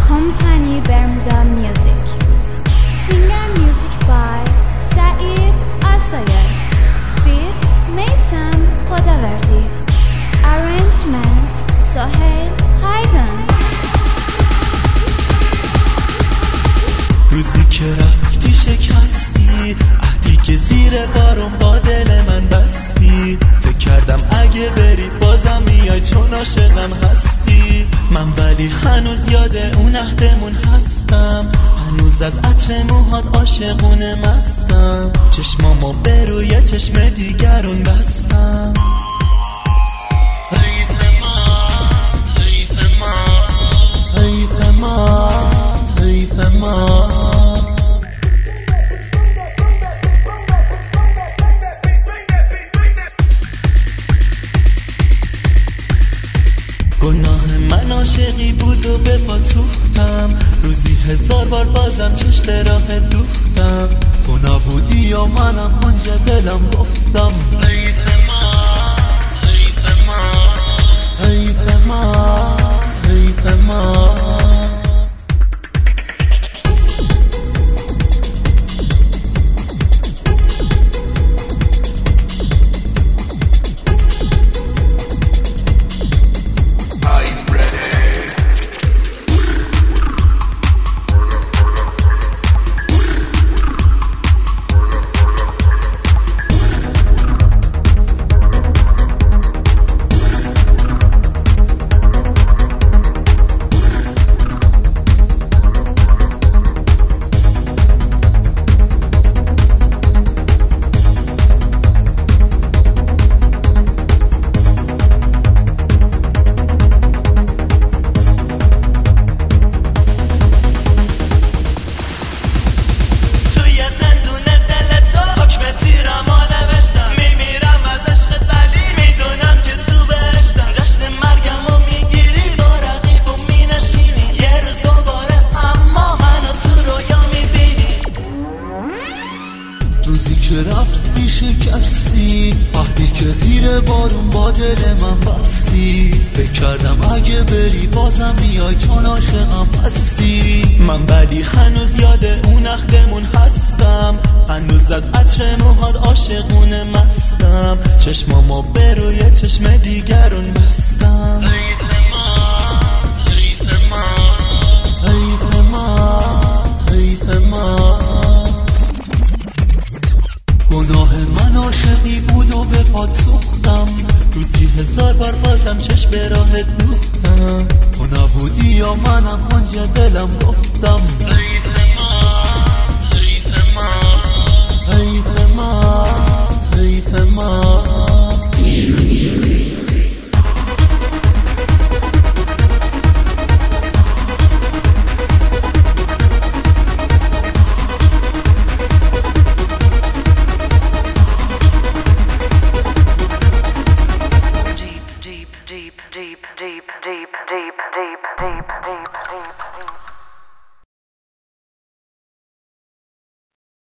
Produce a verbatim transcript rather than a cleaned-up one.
Company Bermuda Music. Singer music by سعید آسایش feat میثم خداوردی. Arrangement سهیل هایدن. روزی که رفتی شکستی عهدی که زیر بارون با دل من بستی. فکر کردم اگه بری بازم میای چون عاشقم هستی. من ولی هنوز یاد اون عهدمون هستم. هنوز از عطر موهات عاشقونه مستم. چشمامو به روی چشم دیگرون بستم. حیف ما حیف ما حیف ما حیف ما. گناه من عاشقی بود و به پا سوختم. روزی هزار بار بازم چشم به راه دوختم. گناه بودی و منم اونجا دلم گفتم حیف ما حیف ما حیف ما حیف ما. روزی که رفتی شکستی عهدی که زیر بارون با دل من بستی. فکر کردم اگه بری بازم میای چون عاشقم هستی. من ولی هنوز یاد اون عهدمون هستم. هنوز از عطر موهات عاشقونه مستم. چشمامو به روی چشم دیگرون بستم. حیف ما حیف ما حیف ما حیف ما. گناه من عاشقی بود و به پات سوختم. روزی هزار بار بازم چشم به راه دوختم. تو نبودی یا منم اونجا دلم گفتم حیف ما حیف ما حیف ما حیف ما. Deep, deep, deep, deep, deep, deep, deep, deep, deep, deep.